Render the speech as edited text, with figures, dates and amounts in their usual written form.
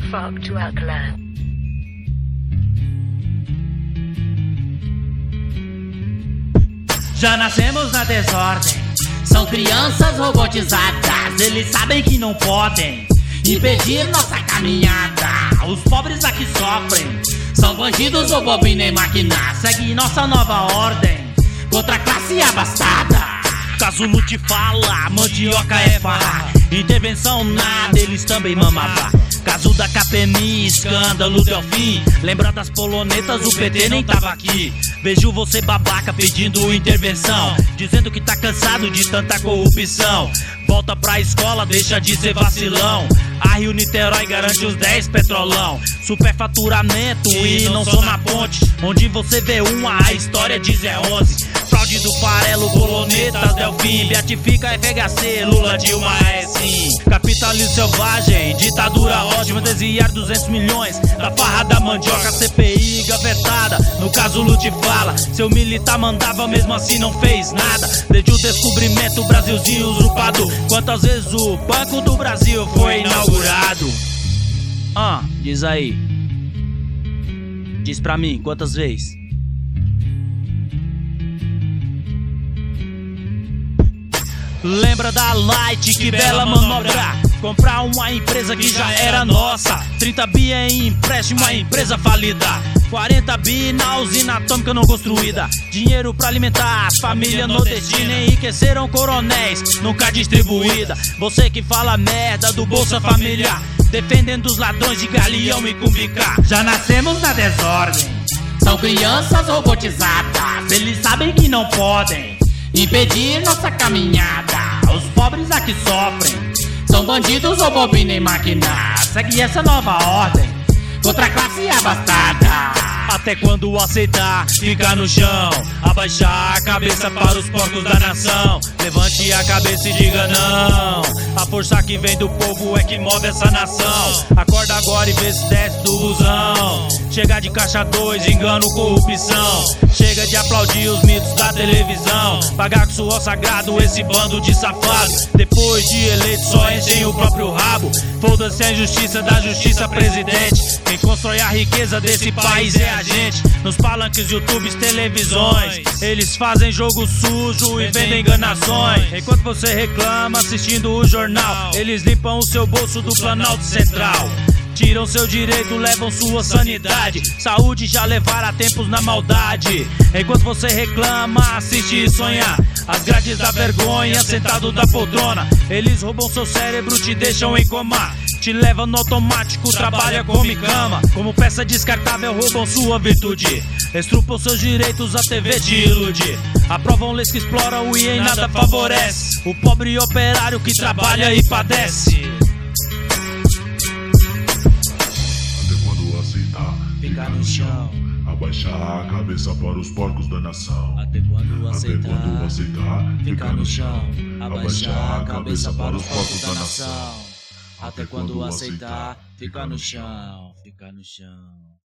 Frog to Alkaline. Já nascemos na desordem. São crianças robotizadas. Eles sabem que não podem impedir nossa caminhada. Os pobres aqui sofrem. São bandidos ou bobina e máquina. Segue nossa nova ordem contra a classe abastada. Casulo te fala, mandioca é farra. Intervenção nada, eles também mamava. Caso da KPMI, escândalo Delfim. Lembra das polonetas, o PT nem tava aqui. Vejo você babaca pedindo intervenção, dizendo que tá cansado de tanta corrupção. Volta pra escola, deixa de ser vacilão. A Rio Niterói garante os 10 petrolão. Superfaturamento e não só na ponte. Onde você vê uma, a história diz é 11. Fraude do farelo, polonetas, Delfim. Beatifica FHC, Lula, Dilma é sim. Capitalismo selvagem, ditadura ótima. Desviar 200 milhões da farra da mandioca. CPI gavetada, no caso Lute fala. Seu militar mandava, mesmo assim não fez nada. Desde o descobrimento, o Brasilzinho usurpado. Quantas vezes o Banco do Brasil foi inaugurado? Diz aí. Diz pra mim, quantas vezes? Lembra da Light, que bela manobra. Comprar uma empresa que já era nossa. 30 bi em empréstimo, a empresa falida. 40 bi na usina atômica não construída. Dinheiro pra alimentar as famílias nordestinas. Enriqueceram coronéis, nunca distribuída. Você que fala merda do Bolsa Família, defendendo os ladrões de Galeão e Cumbica. Já nascemos na desordem. São crianças robotizadas. Eles sabem que não podem impedir nossa caminhada. Os pobres aqui sofrem. São bandidos ou bobina e máquina. Segue essa nova ordem contra a classe abastada. Até quando aceitar, ficar no chão. Abaixar a cabeça para os porcos da nação. Levante a cabeça e diga não. A força que vem do povo é que move essa nação. Acorda agora e vê se desce do busão. Chega de caixa 2, engano, corrupção. Chega de aplaudir os mitos da televisão. Pagar com suor sagrado esse bando de safados. Depois de eleito só enchem o próprio rabo. Foda-se a injustiça da justiça, presidente. Quem constrói a riqueza desse país é a gente. Nos palanques, YouTubes, televisões, eles fazem jogo sujo e vendem enganações. Enquanto você reclama assistindo o jornal, eles limpam o seu bolso do Planalto Central. Tiram seu direito, levam sua sanidade. Saúde já levaram há tempos na maldade. Enquanto você reclama, assiste e sonha. As grades da vergonha, sentado da poltrona. Eles roubam seu cérebro, te deixam em coma. Te levam no automático, trabalha, come cama. Como peça descartável, roubam sua virtude. Estrupam seus direitos, a TV te ilude. Aprovam leis que exploram e em nada favorece o pobre operário que trabalha e padece. Ficar no chão, abaixar a cabeça para os porcos da nação. Até quando aceitar, ficar no chão, abaixar a cabeça para os porcos da nação. Até quando aceitar, ficar no chão, ficar no chão.